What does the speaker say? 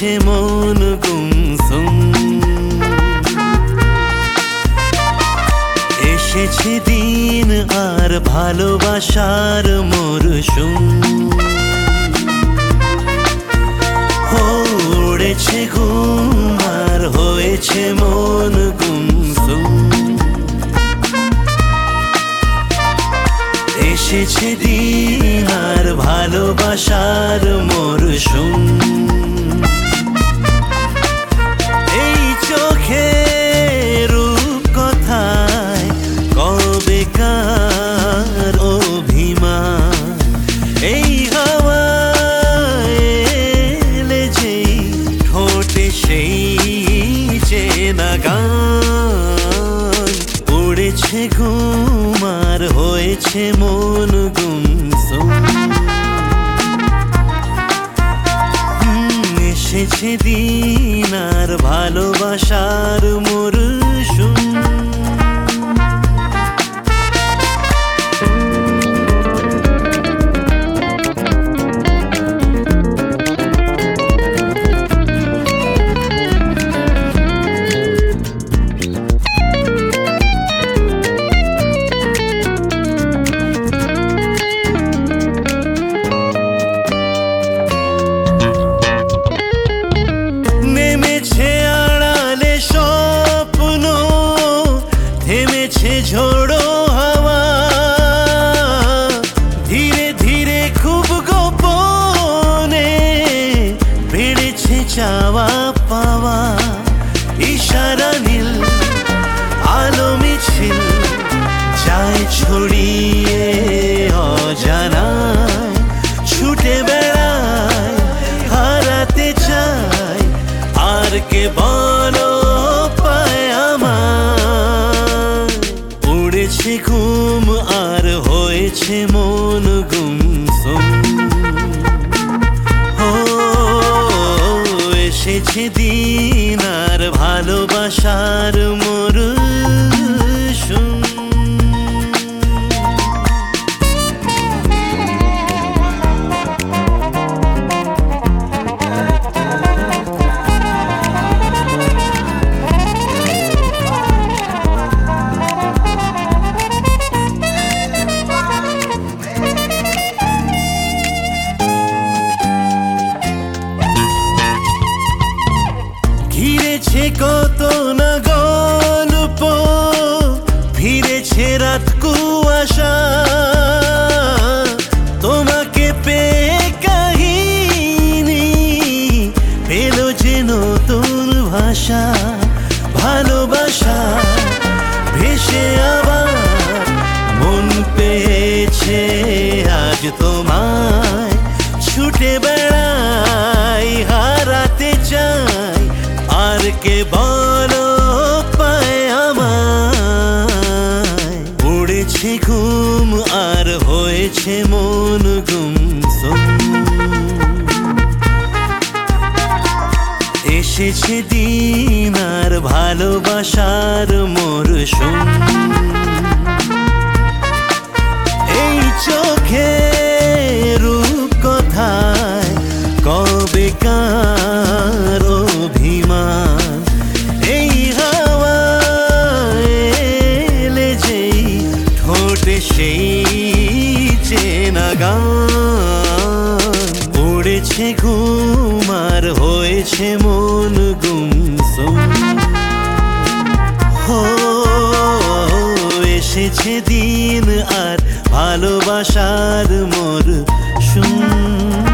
হয়েছে মন গুমসুম। এসেছে দিন আর ভালোবাসার মরশুম। উড়েছে ঘুম আর হয়েছে মন গুমসুম। এসেছে দিন আর ভালোবাসার মরশুম। এই চোখে রূপ কথায় কবেকার অভিমান। এই হাওয়ায় এলে যেই ঠোঁটে সেই চেনা গান। উড়েছে ঘুম আর হয়েছে মন গুমসুম। এসেছে দিন আর ভালোবাসার মরশুম। ঝোড়ো হাওয়া ধীরে ধীরে খুব গোপনে বেড়েছে চাওয়া পাওয়া। ইশারা নীল আলো মিছিল যায় ছড়িয়ে অজানায়। ছুটে বেড়ায় হারাতে চায় আর কে বলো পায় আমার। উড়েছে ঘুম আর হয়েছে মন গুমসুম। এসেছে দিন আর ভালোবাসার মরশুম। ঘিরেছে কত না গল্প ফিরেছে রাত কুয়াশা। তোমাকে পেয়ে কাহিনী পেল যে নতুন ভাষা। ভালোবাসা ভেসে আবার মন পেয়েছে আজ তোমায়। ছুটে বেড়াই হারাতে চাই আর কে বলো পায় আমায়। উড়েছে ঘুম আর হয়েছে মন গুমসুম। এসেছে দিন আর ভালোবাসার মরশুম। এই চোখে রূপ কথায় কবেকার অভিমান। এই হাওয়ায় এলে যেই ঠোঁটে সেই চেনা গান। উড়েছে ঘুম আর হয়েছে মন গুমসুম। এসেছে দিন আর ভালোবাসার মরশুম।